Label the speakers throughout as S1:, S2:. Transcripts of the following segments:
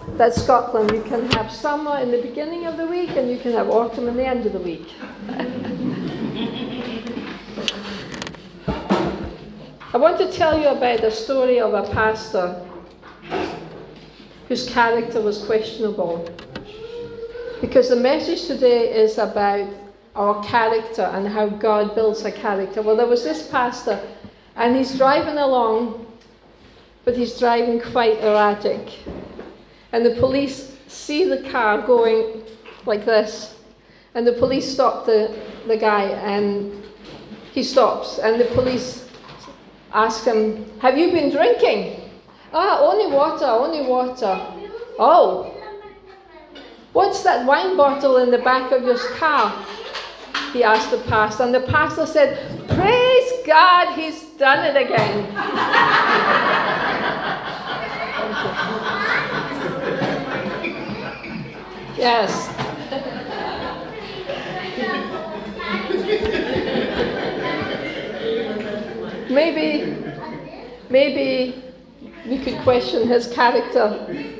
S1: That's Scotland. You can have summer in the beginning of the week and you can have autumn in the end of the week. I want to tell you about the story of a pastor whose character was questionable. Because the message today is about our character and how God builds a character. Well, there was this pastor, and he's driving along, but he's driving quite erratic. And the police see the car going like this, and the police stop the guy, and he stops, and the police ask him, "Have you been drinking?" "Ah, only water, only water." "Oh, what's that wine bottle in the back of your car?" he asked the pastor, and the pastor said, "Praise God, he's done it again." Yes. Maybe we could question his character.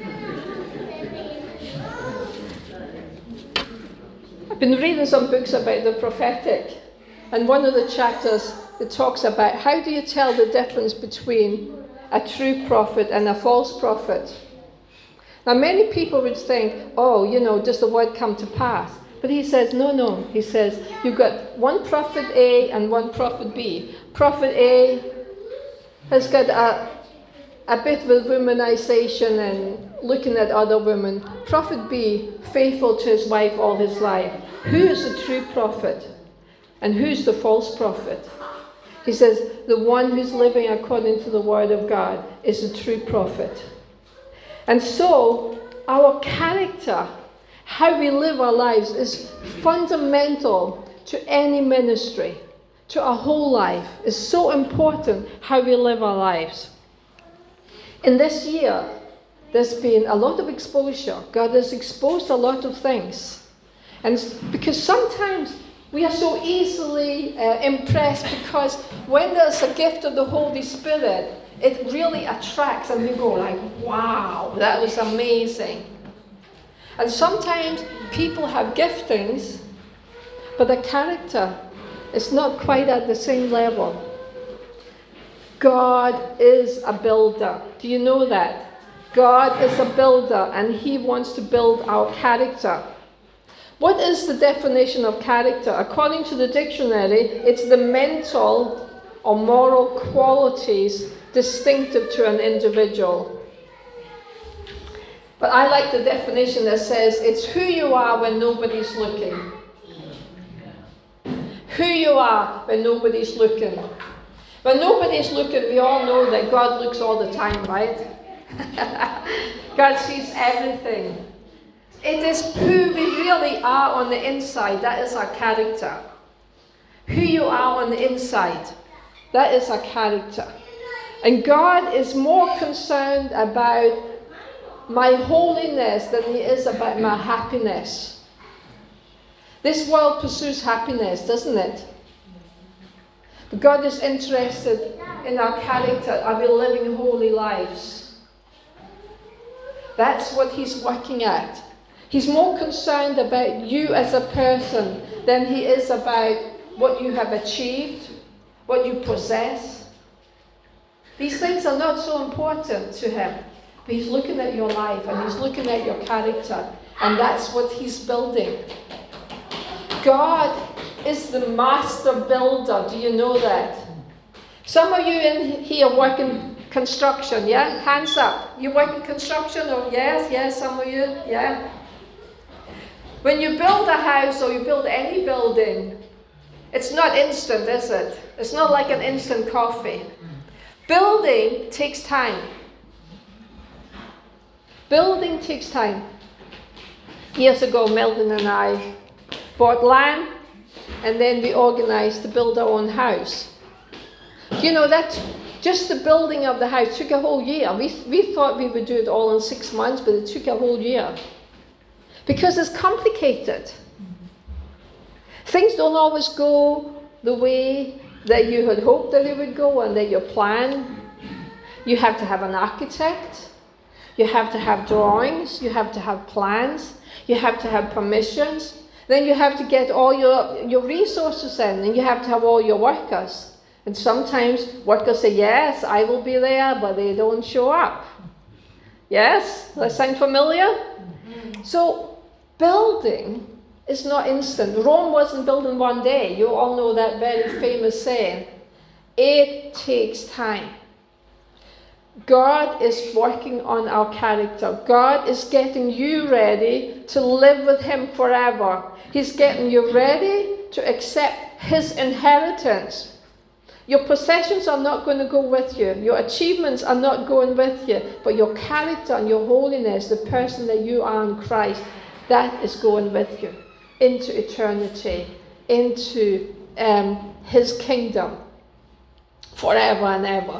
S1: I've been reading some books about the prophetic, and one of the chapters it talks about how do you tell the difference between a true prophet and a false prophet. Now many people would think, oh, does the word come to pass? But he says, no. He says, you've got one prophet A and one prophet B. Prophet A has got a bit of womanization and looking at other women. Prophet B, faithful to his wife all his life. Who is the true prophet? And who's the false prophet? He says, the one who's living according to the word of God is the true prophet. And so, our character, how we live our lives, is fundamental to any ministry, to our whole life. It's so important how we live our lives. In this year, there's been a lot of exposure. God has exposed a lot of things. And because sometimes we are so easily impressed, because when there's a gift of the Holy Spirit, it really attracts, and we go like, wow, that was amazing. And sometimes people have giftings, but the character is not quite at the same level. God is a builder. Do you know that? God is a builder, and he wants to build our character. What is the definition of character? According to the dictionary, it's the mental or moral qualities distinctive to an individual. But I like the definition that says it's who you are when nobody's looking. Who you are when nobody's looking. When nobody's looking, we all know that God looks all the time, right? God sees everything. It is who we really are on the inside. That is our character. Who you are on the inside. That is our character. And God is more concerned about my holiness than he is about my happiness. This world pursues happiness, doesn't it? But God is interested in our character. Are we living holy lives? That's what he's working at. He's more concerned about you as a person than he is about what you have achieved, what you possess. These things are not so important to him. But he's looking at your life, and he's looking at your character. And that's what he's building. God is the master builder. Do you know that? Some of you in here work in construction, yeah? Hands up. You work in construction? Oh, yes, some of you, yeah? When you build a house or you build any building, it's not instant, is it? It's not like an instant coffee. Building takes time. Building takes time. Years ago, Melvin and I bought land, and then we organized to build our own house. You know, that just the building of the house took a whole year. We thought we would do it all in 6 months, but it took a whole year. Because it's complicated. Things don't always go the way that you had hoped that it would go and that you planned. You have to have an architect. You have to have drawings, you have to have plans, you have to have permissions. Then you have to get all your resources in, and you have to have all your workers. And sometimes workers say, yes, I will be there, but they don't show up. Yes? Does that sound familiar? So building is not instant. Rome wasn't built in one day. You all know that very famous saying. It takes time. God is working on our character. God is getting you ready to live with him forever. He's getting you ready to accept his inheritance. Your possessions are not going to go with you. Your achievements are not going with you. But your character and your holiness, the person that you are in Christ, that is going with you into eternity, into his kingdom forever and ever.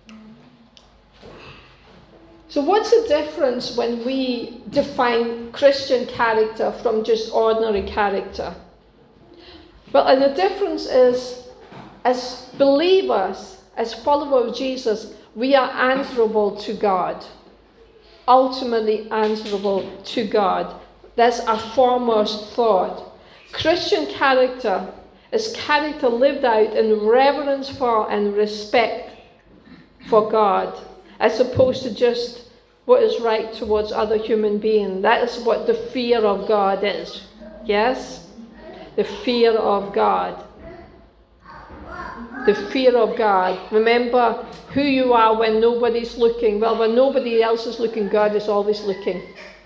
S1: So what's the difference when we define Christian character from just ordinary character? Well, the difference is, as believers, as followers of Jesus, we are answerable to God. Ultimately answerable to God. That's our foremost thought. Christian character is character lived out in reverence for and respect for God, as opposed to just what is right towards other human beings. That is what the fear of God is. Yes? The fear of God. The fear of God. Remember who you are when nobody's looking. Well, when nobody else is looking, God is always looking.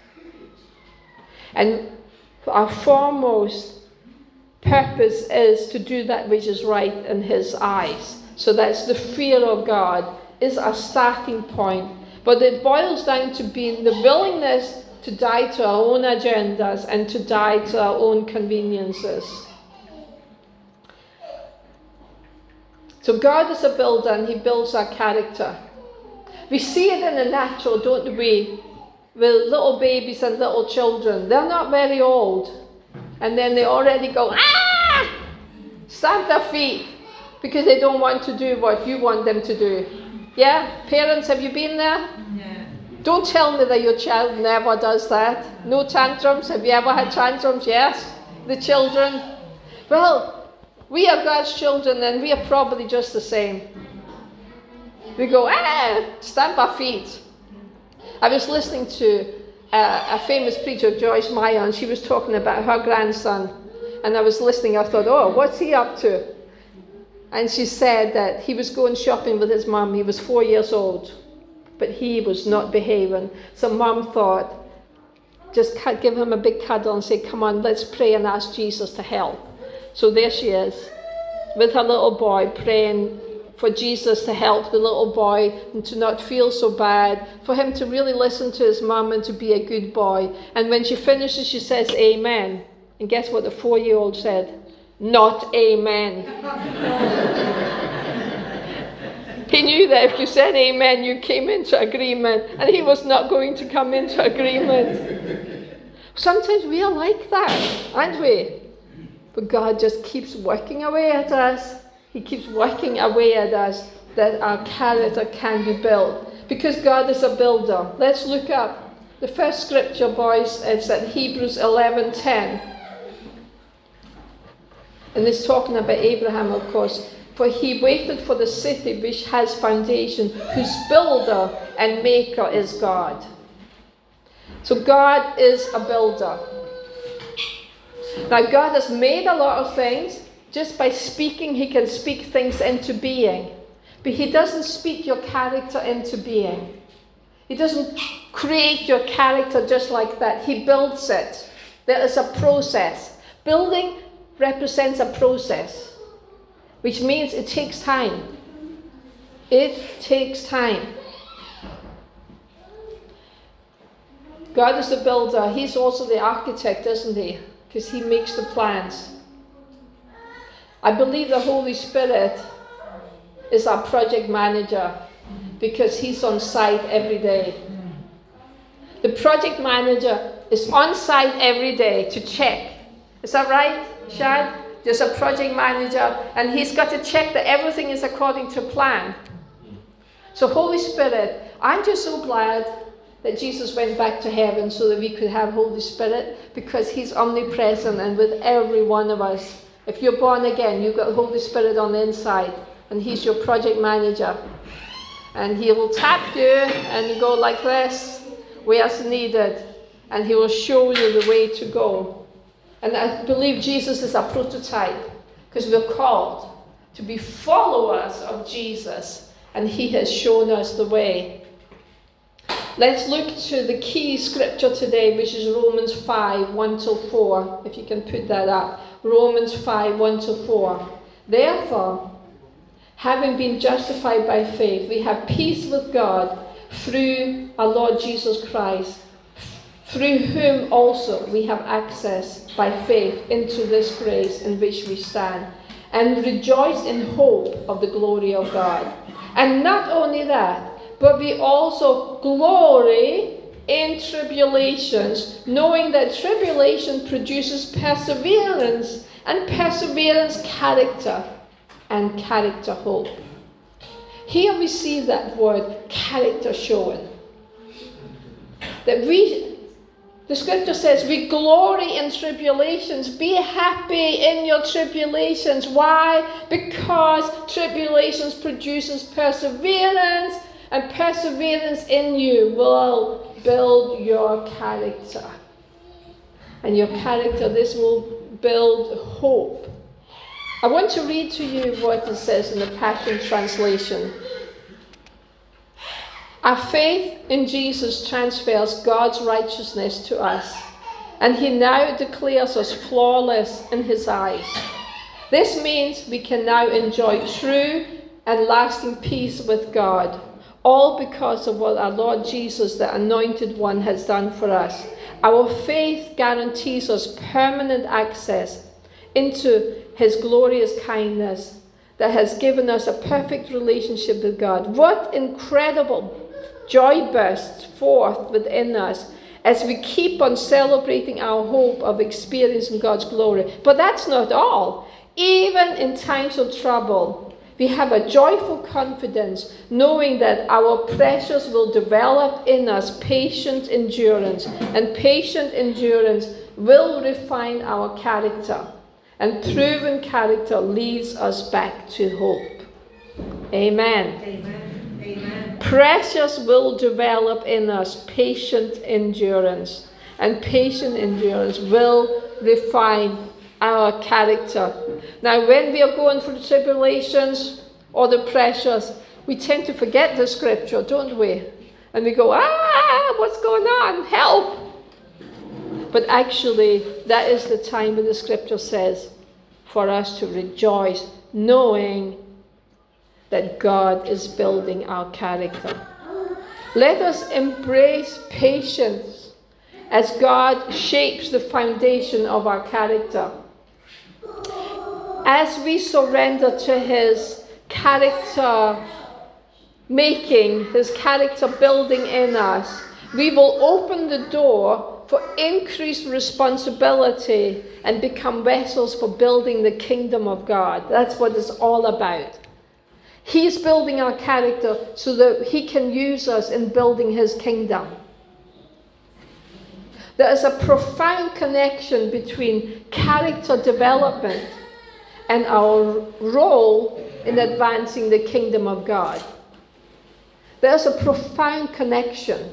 S1: And our foremost purpose is to do that which is right in his eyes. So that's the fear of God is our starting point. But it boils down to being the willingness to die to our own agendas and to die to our own conveniences. So God is a builder, and he builds our character. We see it in the natural, don't we? With little babies and little children. They're not very old. And then they already go, ah! Stamp their feet. Because they don't want to do what you want them to do. Yeah? Parents, have you been there? Yeah. Don't tell me that your child never does that. No tantrums? Have you ever had tantrums? Yes? The children? Well, we are God's children, and we are probably just the same. We go, stamp our feet. I was listening to a famous preacher, Joyce Meyer, and she was talking about her grandson. And I was listening, I thought, oh, what's he up to? And she said that he was going shopping with his mum. He was 4 years old, but he was not behaving. So mum thought, just give him a big cuddle and say, come on, let's pray and ask Jesus to help. So there she is, with her little boy, praying for Jesus to help the little boy and to not feel so bad, for him to really listen to his mum and to be a good boy. And when she finishes, she says, amen. And guess what the 4-year-old said? Not amen. He knew that if you said amen, you came into agreement, and he was not going to come into agreement. Sometimes we are like that, aren't we? But God just keeps working away at us. He keeps working away at us that our character can be built. Because God is a builder. Let's look up the first scripture, boys. It's at Hebrews 11:10. And it's talking about Abraham, of course. For he waited for the city which has foundation, whose builder and maker is God. So God is a builder. Now God has made a lot of things. Just by speaking, he can speak things into being. But he doesn't speak your character into being. He doesn't create your character just like that. He builds it. There is a process. Building represents a process, which means it takes time. It takes time. God is the builder. He's also the architect, isn't he? Because he makes the plans. I believe the Holy Spirit is our project manager because he's on site every day. The project manager is on site every day to check. Is that right, Shad? There's a project manager, and he's got to check that everything is according to plan. So Holy Spirit, I'm just so glad that Jesus went back to heaven so that we could have Holy Spirit? Because he's omnipresent and with every one of us. If you're born again, you've got Holy Spirit on the inside, and he's your project manager. And he will tap you and you go like this, where's needed, and he will show you the way to go. And I believe Jesus is a prototype, because we're called to be followers of Jesus, and he has shown us the way. Let's look to the key scripture today, which is Romans 5, 1-4. If you can put that up. Romans 5, 1-4. Therefore, having been justified by faith, we have peace with God through our Lord Jesus Christ, through whom also we have access by faith into this grace in which we stand, and rejoice in hope of the glory of God. And not only that, but we also glory in tribulations, knowing that tribulation produces perseverance, and perseverance character, and character hope. Here we see that word character showing. That the scripture says we glory in tribulations. Be happy in your tribulations. Why? Because tribulations produces perseverance, and perseverance in you will build your character. And your character, this will build hope. I want to read to you what it says in the Passion Translation. Our faith in Jesus transfers God's righteousness to us, and he now declares us flawless in his eyes. This means we can now enjoy true and lasting peace with God, all because of what our Lord Jesus, the Anointed One, has done for us. Our faith guarantees us permanent access into his glorious kindness that has given us a perfect relationship with God. What incredible joy bursts forth within us as we keep on celebrating our hope of experiencing God's glory. But that's not all. Even in times of trouble, we have a joyful confidence, knowing that our precious will develop in us patient endurance, and patient endurance will refine our character, and proven character leads us back to hope. Amen.
S2: Amen. Amen.
S1: Precious will develop in us patient endurance, and patient endurance will refine our character. Now, when we are going through tribulations or the pressures, we tend to forget the scripture, don't we? And we go, what's going on? Help! But actually, that is the time when the scripture says for us to rejoice, knowing that God is building our character. Let us embrace patience as God shapes the foundation of our character. As we surrender to his character making, his character building in us, we will open the door for increased responsibility and become vessels for building the kingdom of God. That's what it's all about. He's building our character so that he can use us in building his kingdom. There is a profound connection between character development and our role in advancing the kingdom of God. There's a profound connection.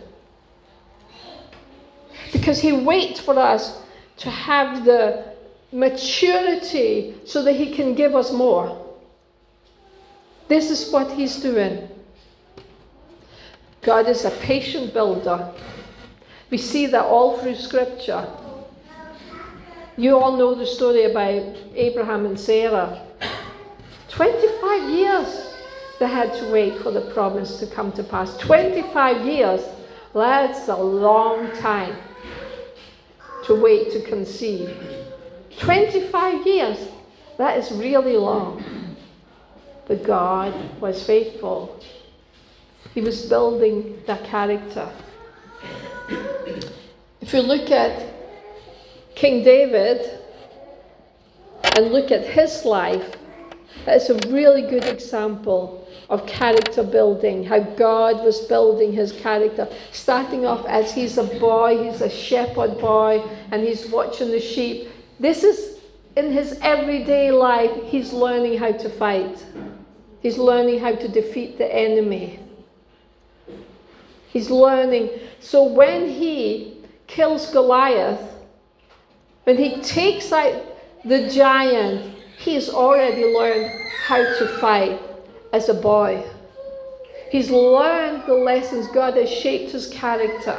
S1: Because he waits for us to have the maturity so that he can give us more. This is what he's doing. God is a patient builder. We see that all through Scripture. You all know the story about Abraham and Sarah. 25 years they had to wait for the promise to come to pass. 25 years, that's a long time to wait to conceive. 25 years, that is really long. But God was faithful. He was building that character. If you look at King David and look at his life, It's a really good example of character building, how God was building his character. Starting off as he's a boy, he's a shepherd boy, and he's watching the sheep. This is in his everyday life, he's learning how to fight. He's learning how to defeat the enemy. He's learning. So when he kills Goliath, when he takes out the giant, he's already learned how to fight as a boy. He's learned the lessons. God has shaped his character.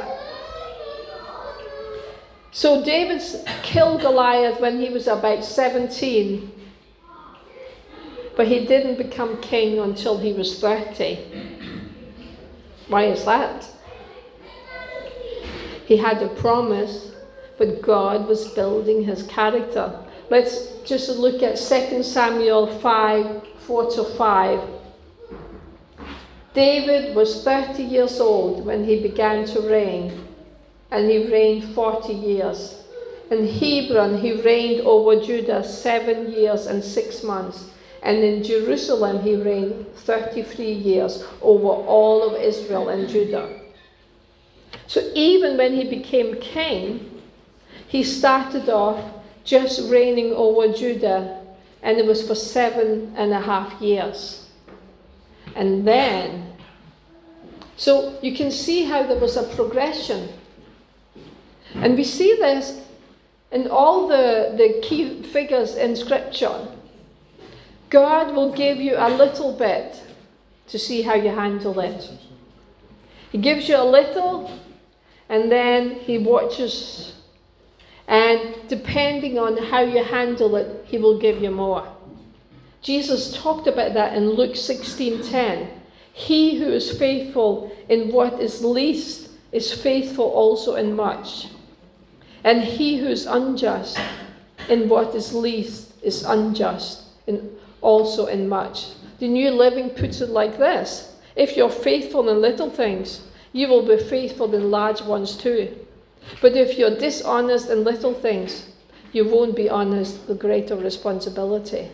S1: So David killed Goliath when he was about 17. But he didn't become king until he was 30. Why is that? He had a promise, but God was building his character. Let's just look at 2 Samuel 5, 4-5. David was 30 years old when he began to reign, and he reigned 40 years. In Hebron, he reigned over Judah 7 years and 6 months. And in Jerusalem, he reigned 33 years over all of Israel and Judah. So even when he became king, he started off just reigning over Judah, and it was for 7.5 years. And then, so you can see how there was a progression. And we see this in all the key figures in Scripture. God will give you a little bit to see how you handle it. He gives you a little, and then he watches. And depending on how you handle it, he will give you more. Jesus talked about that in Luke 16:10. He who is faithful in what is least is faithful also in much. And he who is unjust in what is least is unjust also in much. The New Living puts it like this: if you're faithful in little things, you will be faithful in large ones too. But if you're dishonest in little things, you won't be honest with greater responsibility.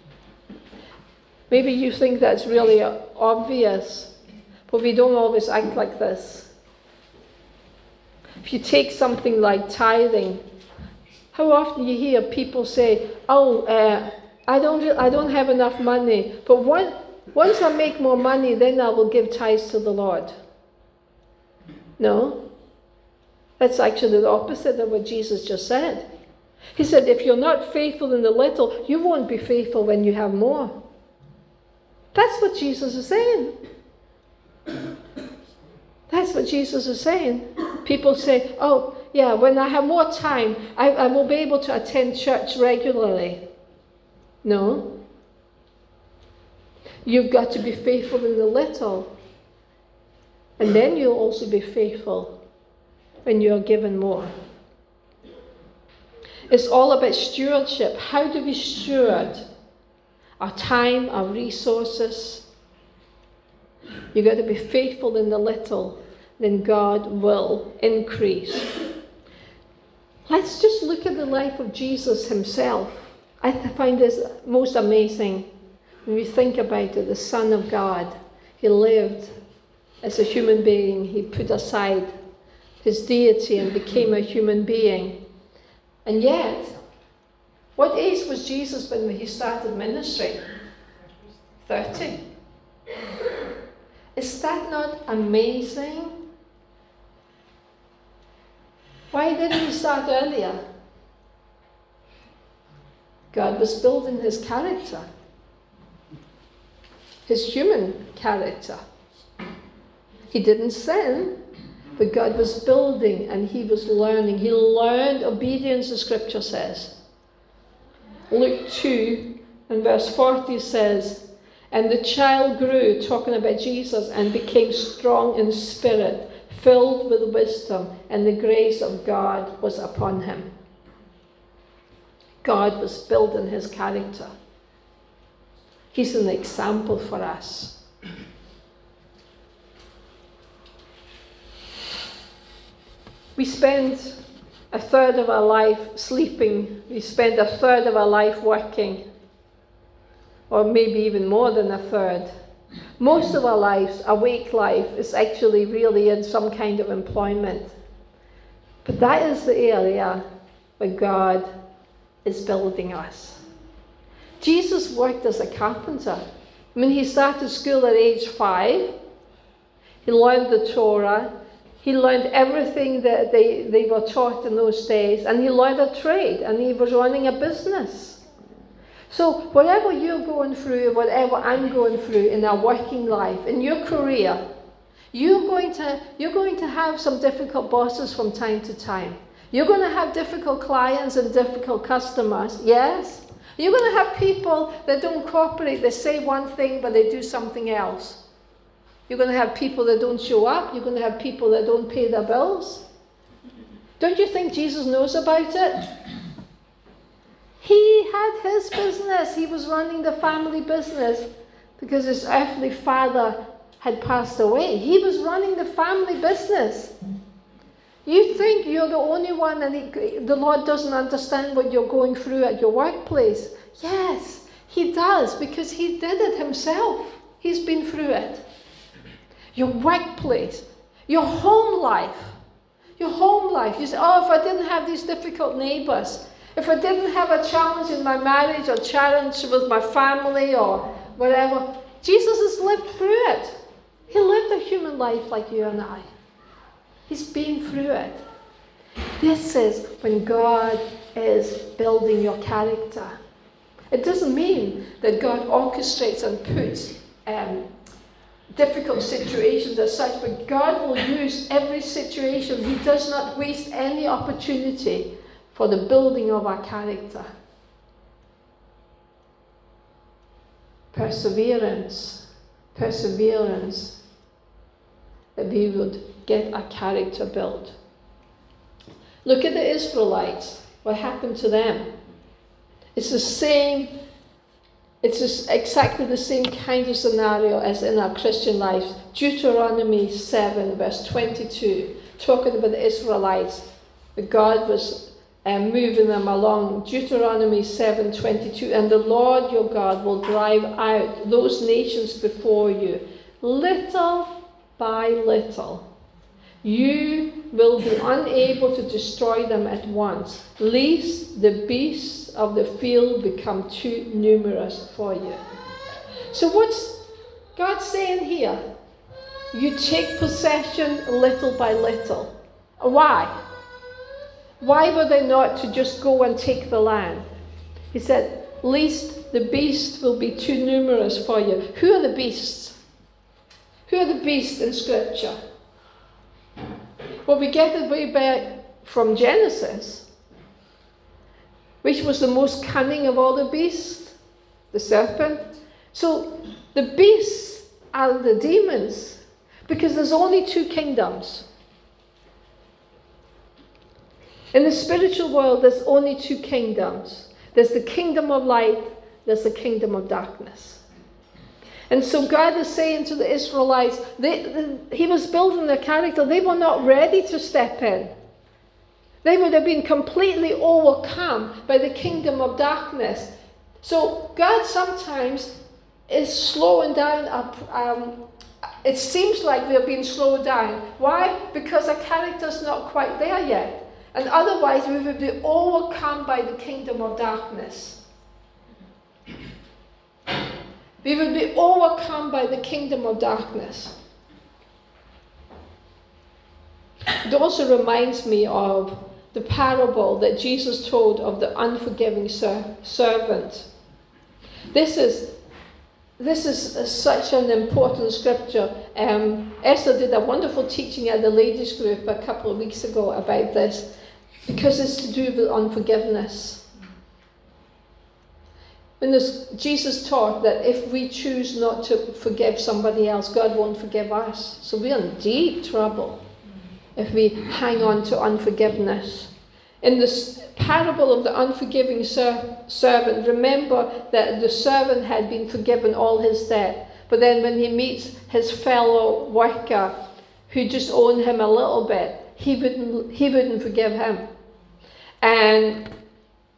S1: Maybe you think that's really obvious, but we don't always act like this. If you take something like tithing, how often you hear people say, I don't have enough money, but once I make more money, then I will give tithes to the Lord. No, that's actually the opposite of what Jesus just said. He said, if you're not faithful in the little, you won't be faithful when you have more. That's what Jesus is saying. That's what Jesus is saying. People say, oh, yeah, when I have more time, I will be able to attend church regularly. No. You've got to be faithful in the little. And then you'll also be faithful when you're given more. It's all about stewardship. How do we steward our time, our resources? You've got to be faithful in the little, then God will increase. Let's just look at the life of Jesus himself. I find this most amazing when we think about it. The Son of God, he lived as a human being. He put aside his deity and became a human being. And yet, what age was Jesus when he started ministry? 30. Is that not amazing? Why didn't he start earlier? God was building his character, his human character. He didn't sin, but God was building and he was learning. He learned obedience, the scripture says. Luke 2 and verse 40 says, and the child grew, talking about Jesus, and became strong in spirit, filled with wisdom, and the grace of God was upon him. God was building his character. He's an example for us. We spend a third of our life sleeping. We spend a third of our life working. or maybe even more than a third. Most of our lives, awake life, is actually really in some kind of employment. But that is the area where God is building us. Jesus worked as a carpenter. I mean, he started school at age 5. He learned the Torah. He learned everything that they were taught in those days. And he learned a trade. And he was running a business. So whatever you're going through, whatever I'm going through in our working life, in your career, you're going to have some difficult bosses from time to time. You're going to have difficult clients and difficult customers, yes? You're going to have people that don't cooperate. They say one thing, but they do something else. You're going to have people that don't show up. You're going to have people that don't pay their bills. Don't you think Jesus knows about it? He had his business. He was running the family business because his earthly father had passed away. He was running the family business. You think you're the only one and the Lord doesn't understand what you're going through at your workplace. Yes, he does, because he did it himself. He's been through it. Your workplace, your home life. You say, oh, if I didn't have these difficult neighbors, if I didn't have a challenge in my marriage or challenge with my family or whatever, Jesus has lived through it. He lived a human life like you and I. He's been through it. This is when God is building your character. It doesn't mean that God orchestrates and puts difficult situations as such, but God will use every situation. He does not waste any opportunity for the building of our character. Perseverance, that we would get our character built. Look at the Israelites. What happened to them? It's exactly the same kind of scenario as in our Christian lives. Deuteronomy 7, verse 22, talking about the Israelites. God was moving them along. Deuteronomy 7:22, and the Lord your God will drive out those nations before you, little by little. You will be unable to destroy them at once, lest the beasts of the field become too numerous for you. So what's God saying here? You take possession little by little. Why? Why were they not to just go and take the land? He said, lest the beasts will be too numerous for you. Who are the beasts? Who are the beasts in Scripture? Well, we get it way back from Genesis. Which was the most cunning of all the beasts? The serpent. So the beasts are the demons, because there's only 2 kingdoms. In the spiritual world, there's only 2 kingdoms. There's the kingdom of light, there's the kingdom of darkness. And so God is saying to the Israelites, he was building their character. They were not ready to step in. They would have been completely overcome by the kingdom of darkness. So God sometimes is slowing down. It seems like we're being slowed down. Why? Because our character's not quite there yet. And otherwise we would be overcome by the kingdom of darkness. We would be overcome by the kingdom of darkness. It also reminds me of the parable that Jesus told of the unforgiving servant. This is such an important scripture. Esther did a wonderful teaching at the ladies group a couple of weeks ago about this, because it's to do with unforgiveness. When Jesus taught that if we choose not to forgive somebody else, God won't forgive us. So we're in deep trouble if we hang on to unforgiveness. In this parable of the unforgiving servant, remember that the servant had been forgiven all his debt. But then when he meets his fellow worker who just owed him a little bit, he wouldn't forgive him. And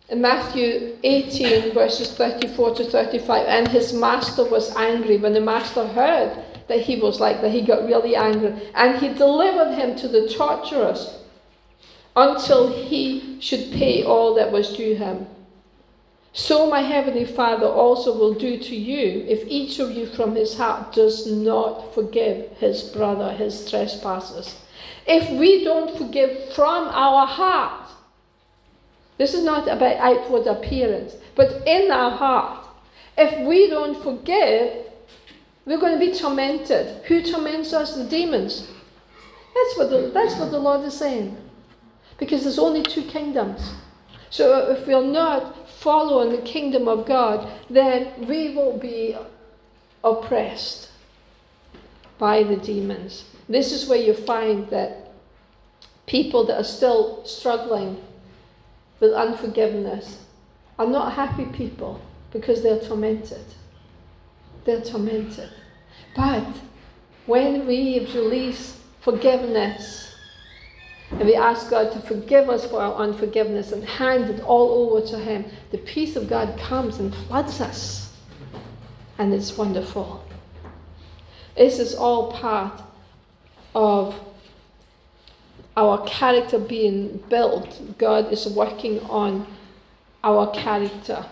S1: In Matthew 18, verses 34 to 35, and his master was angry. When the master heard that he was like that, he got really angry. And he delivered him to the torturers until he should pay all that was due him. So my heavenly Father also will do to you if each of you from his heart does not forgive his brother his trespasses. If we don't forgive from our heart, this is not about outward appearance, but in our heart. If we don't forgive, we're going to be tormented. Who torments us? The demons. That's what the Lord is saying. Because there's only two kingdoms. So if we're not following the kingdom of God, then we will be oppressed by the demons. This is where you find that people that are still struggling with unforgiveness are not happy people because they're tormented. They're tormented. But when we release forgiveness and we ask God to forgive us for our unforgiveness and hand it all over to him, the peace of God comes and floods us. And it's wonderful. This is all part of our character being built. God is working on our character.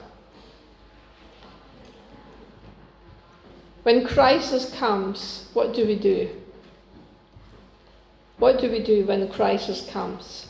S1: When crisis comes, what do we do? What do we do when the crisis comes?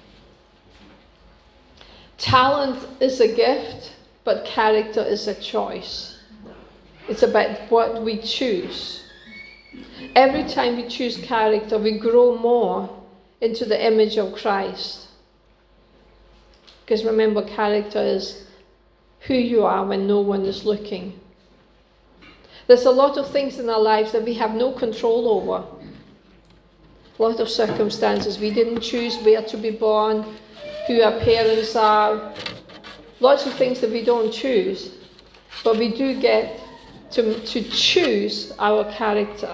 S1: Talent is a gift, but character is a choice. It's about what we choose. Every time we choose character, we grow more into the image of Christ. Because remember, character is who you are when no one is looking. There's a lot of things in our lives that we have no control over. A lot of circumstances. We didn't choose where to be born, who our parents are. Lots of things that we don't choose. But we do get to choose our character.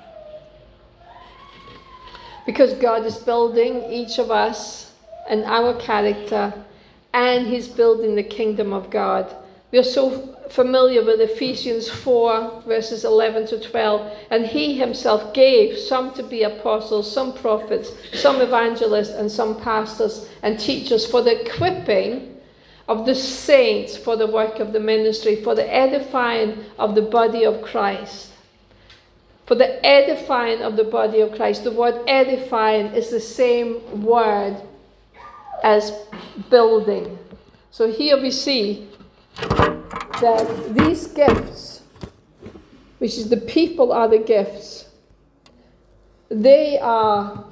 S1: Because God is building each of us and our character, and he's building the kingdom of God. We are so familiar with Ephesians 4, verses 11 to 12. And he himself gave some to be apostles, some prophets, some evangelists, and some pastors and teachers for the equipping of the saints for the work of the ministry, for the edifying of the body of Christ. For the edifying of the body of Christ. The word edifying is the same word as building. So here we see that these gifts, which is the people are the gifts, they are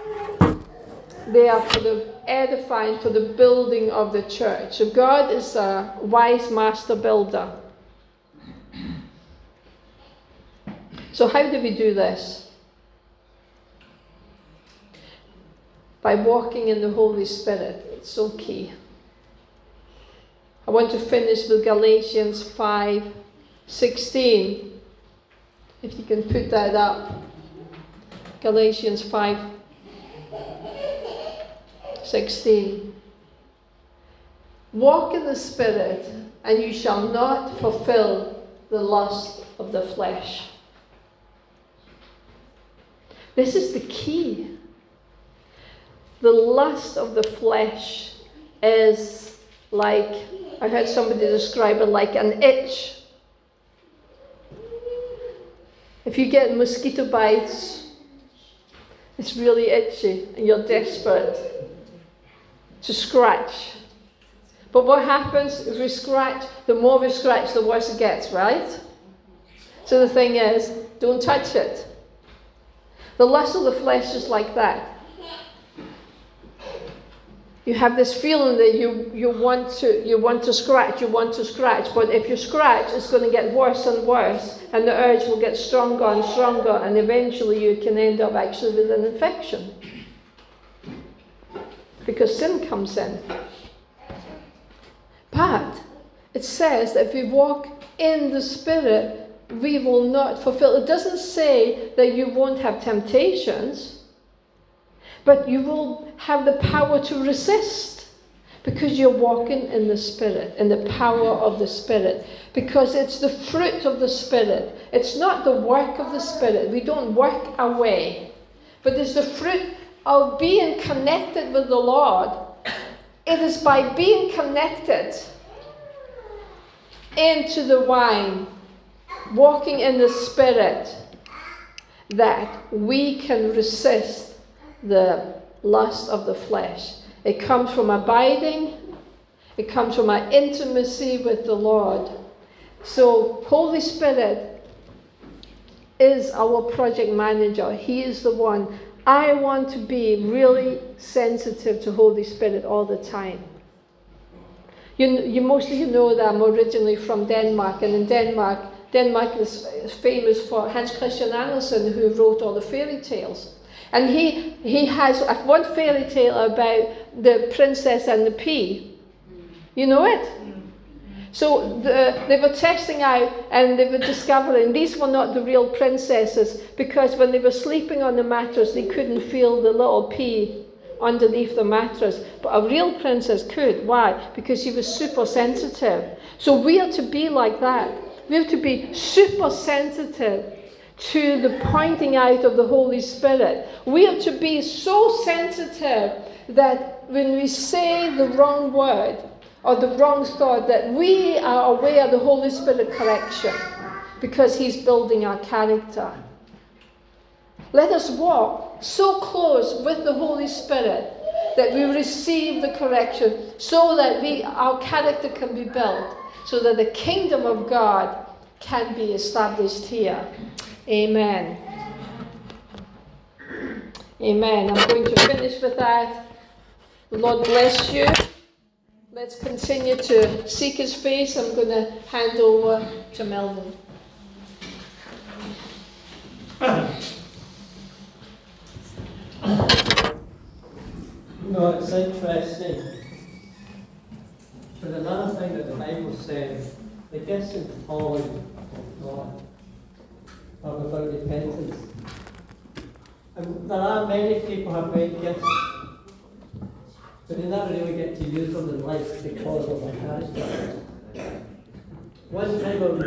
S1: for the edifying, for the building of the church. So God is a wise master builder. So how do we do this? By walking in the Holy Spirit. It's so key. I want to finish with Galatians 5:16. If you can put that up. Galatians 5:16. Walk in the Spirit, and you shall not fulfill the lust of the flesh. This is the key. The lust of the flesh is like, I heard somebody describe it like an itch. If you get mosquito bites, it's really itchy and you're desperate to scratch. But what happens if we scratch? The more we scratch, the worse it gets, right? So the thing is, don't touch it. The lust of the flesh is like that. You have this feeling that you want to scratch, but if you scratch, it's going to get worse and worse, and the urge will get stronger and stronger, and eventually you can end up actually with an infection. Because sin comes in. But it says that if we walk in the Spirit, we will not fulfill. It doesn't say that you won't have temptations, but you will have the power to resist. Because you're walking in the Spirit, in the power of the Spirit. Because it's the fruit of the Spirit. It's not the work of the Spirit. We don't work away. But it's the fruit of being connected with the Lord. It is by being connected into the vine, walking in the Spirit, that we can resist the lust of the flesh. It comes from abiding. It comes from our intimacy with the Lord. So Holy Spirit is our project manager. He is the one. I want to be really sensitive to Holy Spirit all the time. Most of you know that I'm originally from Denmark, and in Denmark is famous for Hans Christian Andersen, who wrote all the fairy tales. And he has one fairy tale about the princess and the pea. You know it? So they were testing out, and they were discovering these were not the real princesses, because when they were sleeping on the mattress, they couldn't feel the little pea underneath the mattress. But a real princess could. Why? Because she was super sensitive. So we are to be like that. We have to be super sensitive to the pointing out of the Holy Spirit. We have to be so sensitive that when we say the wrong word or the wrong thought, that we are aware of the Holy Spirit correction, because He's building our character. Let us walk so close with the Holy Spirit that we receive the correction, so that our character can be built, so that the kingdom of God can be established here. Amen. Amen. I'm going to finish with that. The Lord bless you. Let's continue to seek His face. I'm going to hand over to Melvin.
S2: It's interesting. But another thing that the Bible says, the gifts and calling of God are without repentance. And there are many people who have great gifts, but they never really get to use them in life because of their character. One time I was